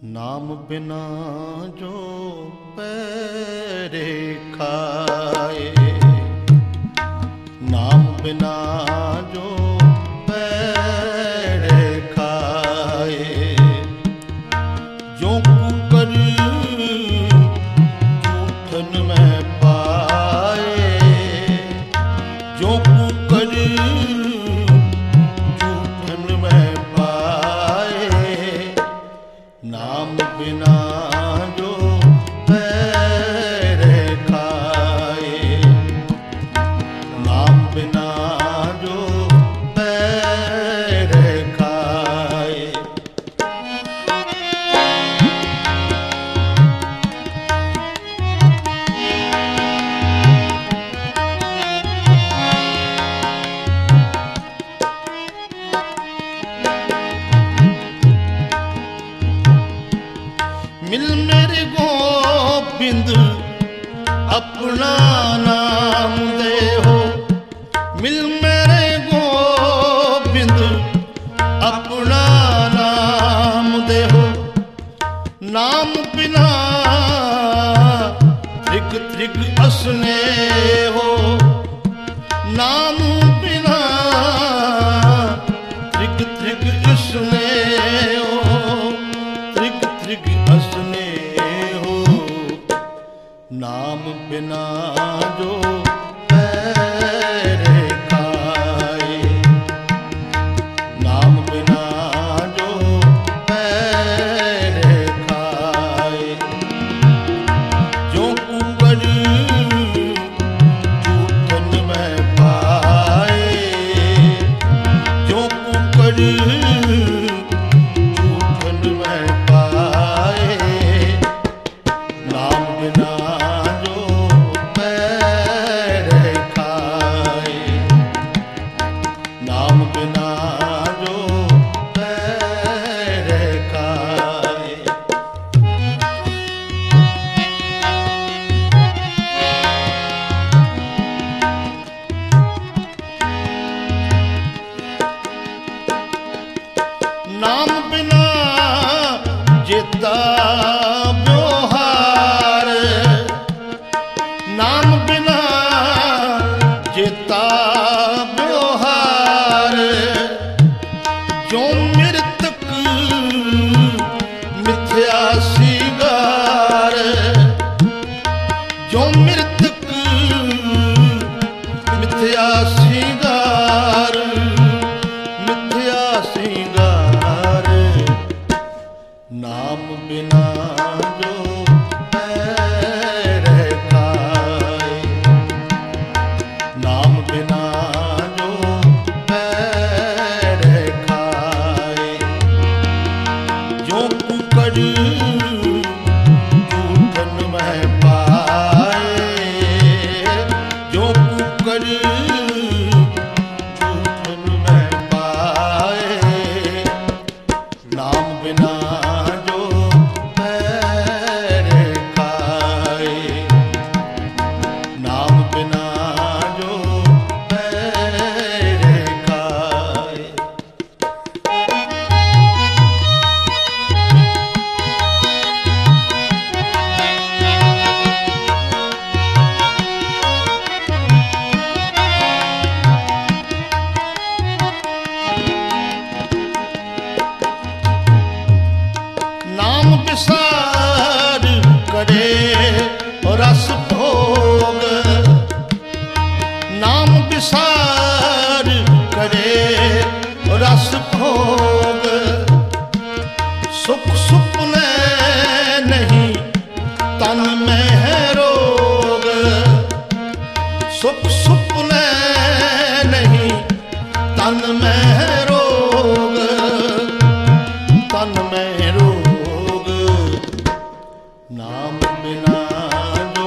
नाम बिना जो पैरे खाए, नाम बिना जो पैरे खाए, जो कुकर जूठन में पाए, जो कुकर जूठन में पाए, नाम बिना जो पैरे खाए, नाम बिना जो पैरे खाए। मिल मेरे गोविंद अपना नाम दे हो, मिल मेरे गोविंद अपना नाम दे हो, नाम बिना त्रिग त्रिग असने हो, नाम बिना त्रिग त्रिग असने हो, त्रिग त्रिग असने हो, नाम बिना जो पैरे खाए, नाम बिना जो पैरे खाए, जो कुकर जूठन में पाए, जो कुकर जूठन में पाए, नाम बिना जो पैरे खाए, नाम बिना जो पैरे खाए। नाम बिना जेता व्यवहार, नाम बिना जेता व्यवहार, जो मृतक मिथ्या सिगार, जो मृतक मिथ्या सिगार, मिथ्या सिगार, नाम बिना जो पैरे खाए, नाम बिना जो पैरे खाए, जो कुकर जूठन में पाए, जो कुकर जूठन में पाए, नाम बिना जो पैरे खाए, नाम बिना जो पैरे खाए। नाम विसार करे रस भोग, नाम विसार करे रस भोग, सुख सुपने नहीं तन में है रोग, सुख सुपने नहीं तन में है रोग, तन में रोग, नाम बिना जो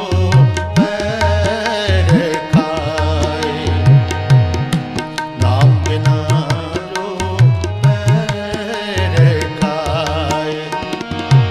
पैरे खाए, नाम बिना जो पैरे खाए,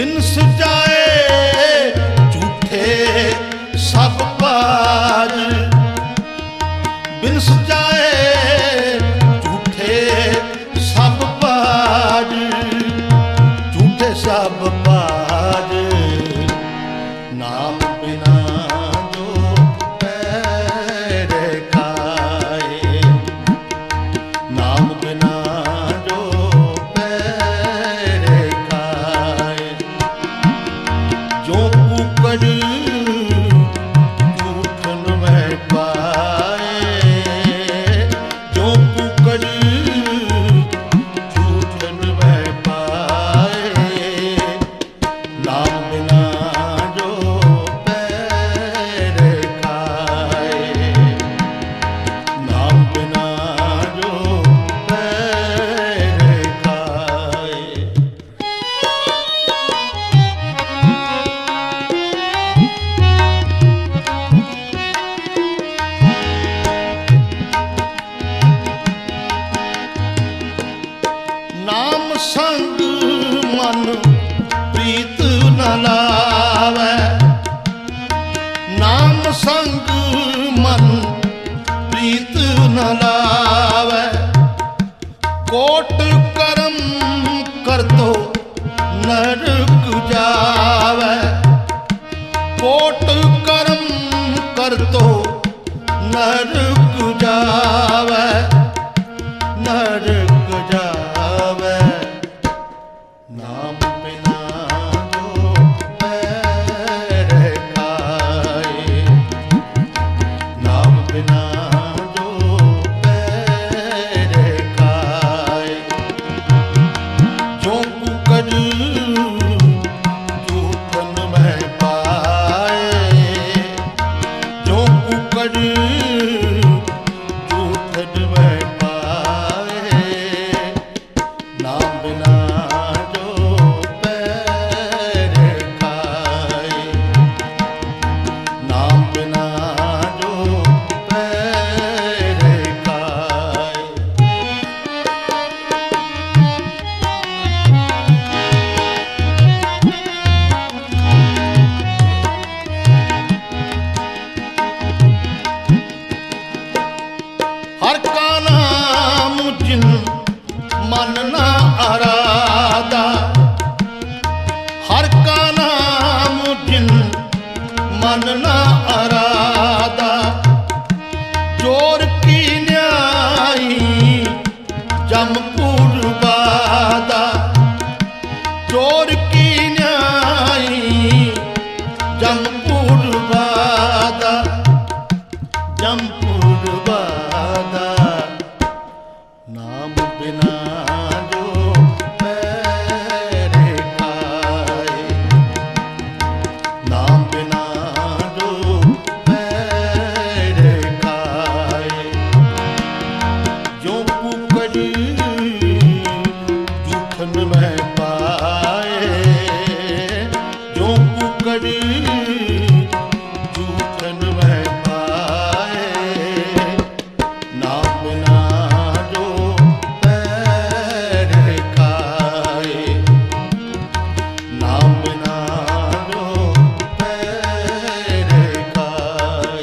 बिनस जाए झूठे सब बाज, बिनस जाए झूठे सब बाज, झूठे सब बाज। नाम बिना जो पैर खाए, नाम बिना जो पैर खाए, जो कुकड़ झूठन में पाए, जो कुकड़ झूठन में पाए, नाम बिना जो पैर खाए, नाम बिना जो पैर खाए। नाम संग मन प्रीत न लावै, नाम संग मन प्रीत न लावै, कोट करम कर तो नरक जावै, कोट करम कर तो नरक जावै, नरक जावै। नाम बिना जो पैर खाए, नाम बिना जो पैर खाए, जो कुकड़ झूठन में पाए, जो कुकड़ झूठन में पाए, नाम बिना जो पैर खाए, नाम बिना जो पैर खाए। हर का नाम जिन मन ना आराधा, हर का नाम जिन मन ना आराधा, चोर की न्यायी जमपुर बाधा, चोर की न्यायी जमपुर बाधा, जमपुर बाधा। नाम बिना जो पैर खाए, नाम बिना जो पैर खाए, जो कुकड़ झूठन में पाए, जो कुकड़ झूठन में पाए, नाम बिना जो पैर खाए, नाम बिना जो पैर खाए।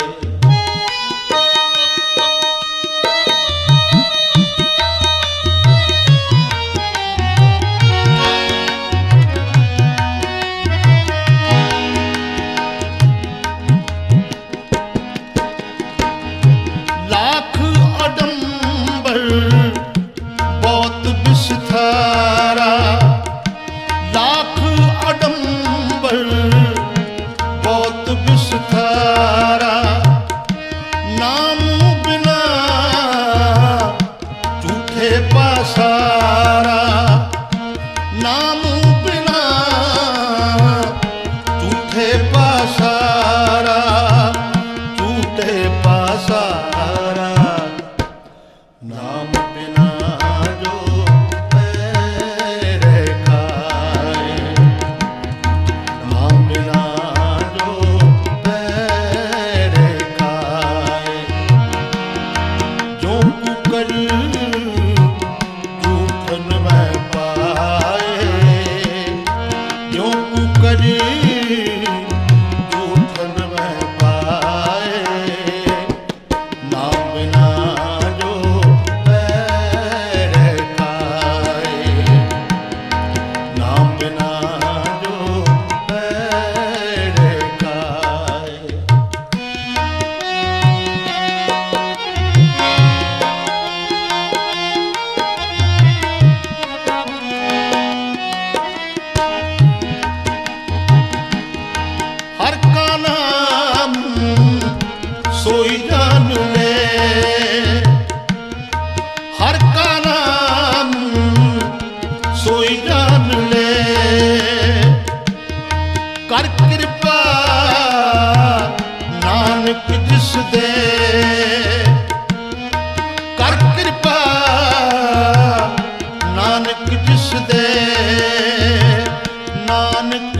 लाख अडंबर बहुत विस्तारा, लाख अडंबर बहुत विस्तारा, नाम बिना झूठे पासारा, नाम बिना झूठे पासारा, झूठे पासारा। नाम बिना जो पैर खाए, नाम बिना जो पैर खाए, जो कुकड़ झूठन में पाए, बिना जो पैर खाए। हर का नाम सोई जान ले, हर का नाम सोई जान ले, कर कृपा नानक जिस दे, कर कृपा नानक जिस दे, नानक